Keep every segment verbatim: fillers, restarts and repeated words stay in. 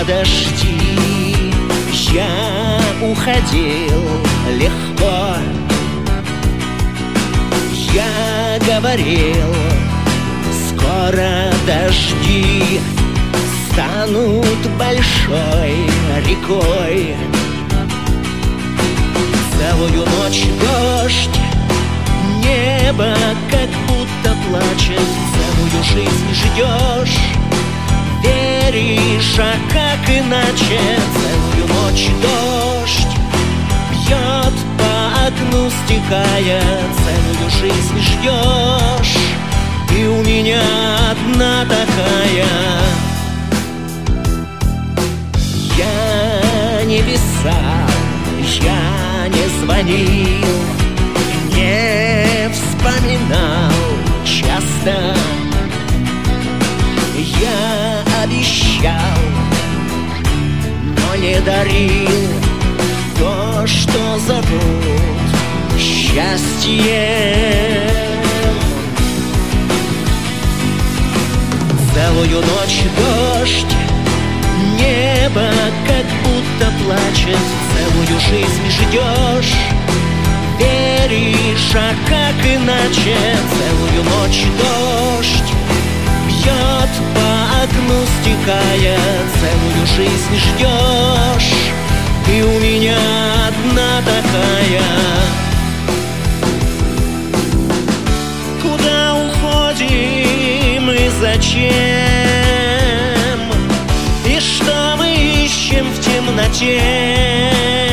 дожди. Я уходил легко, я говорил, скоро дожди станут большой рекой. Целую ночь дождь, небо как будто плачет. Целую жизнь ждешь, веришь, а как иначе? Целую ночь дождь бьет по окну, стекая. Целую жизнь ждешь, и у меня одна такая. Я не писал, я не звонил, не вспоминал часто. Я обещал, но не дарил то, что зовут счастьем. Целую ночь дождь, небо как будто плачет. Целую жизнь ждешь, веришь, а как иначе? Целую ночь дождь бьет по окну, стекая. Целую жизнь ждешь, и у меня одна такая. Куда уходим и зачем? И что мы ищем в темноте?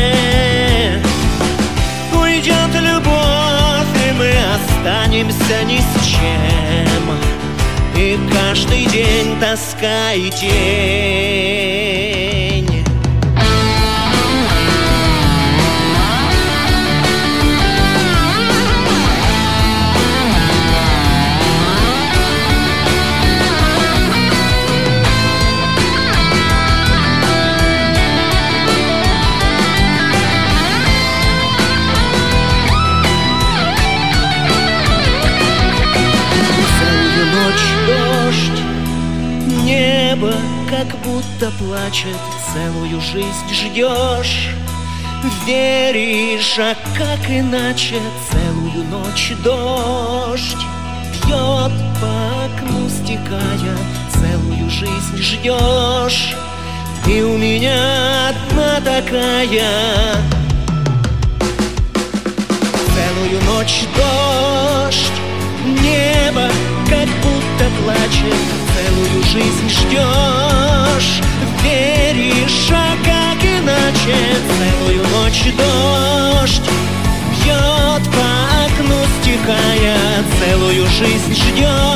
Уйдет любовь, и мы останемся ни с чем. И каждый день тоска и тень. Небо как будто плачет, целую жизнь ждешь, веришь, а как иначе? Целую ночь дождь бьет по окну, стекая. Целую жизнь ждешь, и у меня одна такая. Целую ночь дождь, небо как будто плачет. Целую жизнь ждешь, веришь, а как иначе? Целую ночь дождь бьет по окну, стекая. Целую жизнь ждешь,